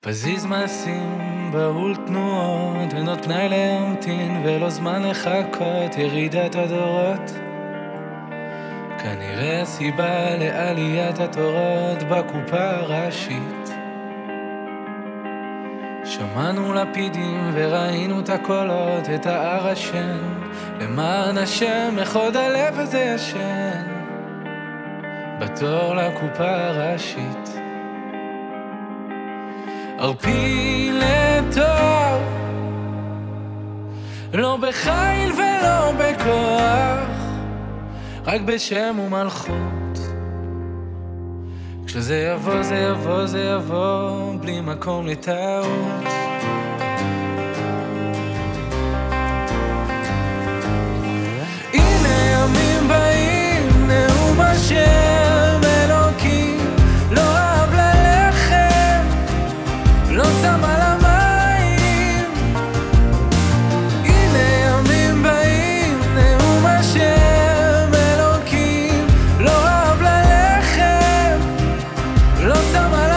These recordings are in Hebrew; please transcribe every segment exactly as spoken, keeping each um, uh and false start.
פזיז מעשים, בהול תנועות, בנות פנאי להמתין ולא זמן לחכות, ירידת הדורות. כנראה הסיבה לעליית התורות בקופה הראשית. שמענו לפידים וראינו את הקולות, את ההר השן, למען השם אחד הלב הזה ישן, בתור לקופה הראשית. ערפיל לטוב, לא בחיל ולא בכוח, רק בשם ומלכות. כשזה יבוא זה יבוא זה יבוא, בלי מקום לטעות. הנה ימים באים, נאום השם אלוקים, לא אהב ללחם, לא שם על המים. הנה ימים באים, נאום השם אלוקים, לא אהב ללחם, לא שם על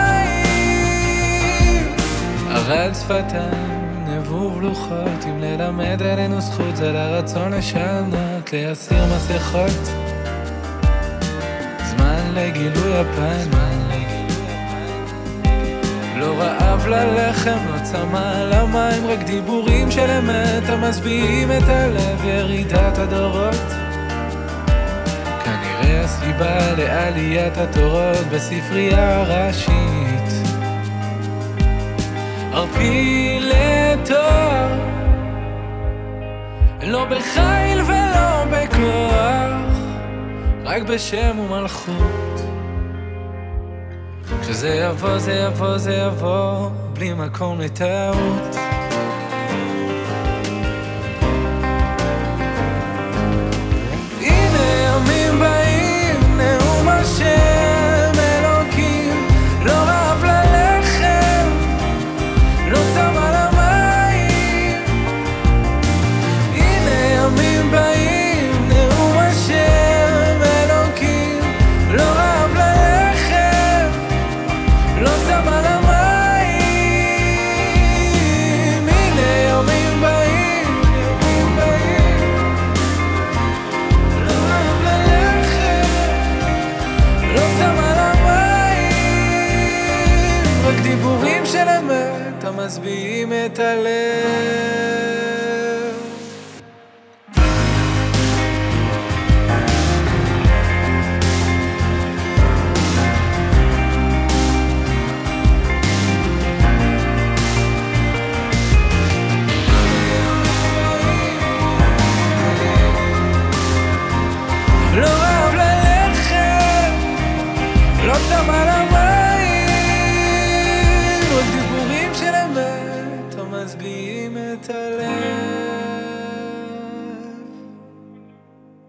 המים. ערד שפתיים, נבוב לוחות, אם ללמד עלינו זכות זה לרצון לשנות, להסיר מסכות. זמן לגילוי הפן, לא רעב ללחם, לא צמא על המים, רק דיבורים של אמת המשביעים את הלב, ירידת הדורות. כנראה הסיבה לעליית התורות בספרייה הראשית. ערפיל לטוב, לא בחיל ולא בכוח, רק בשם ומלכות. כשזה יבוא זה יבוא זה יבוא, בלי מקום לטעות. הנה ימים באים, נאום השם אלוקים, לא אהב ללחם, לא שם על המים. הנה ימים באים, נאום השם אלוקים, לא אהב ללחם, לא שם על המים. הנה ימים באים, ימים באים, לא אהב ללחם, לא שם על המים, רק דיבורים של אמת המשביעים את הלב. לא אהב ללחם, לא שם על המים, רק דיבורים של אמת המשביעים את הלב.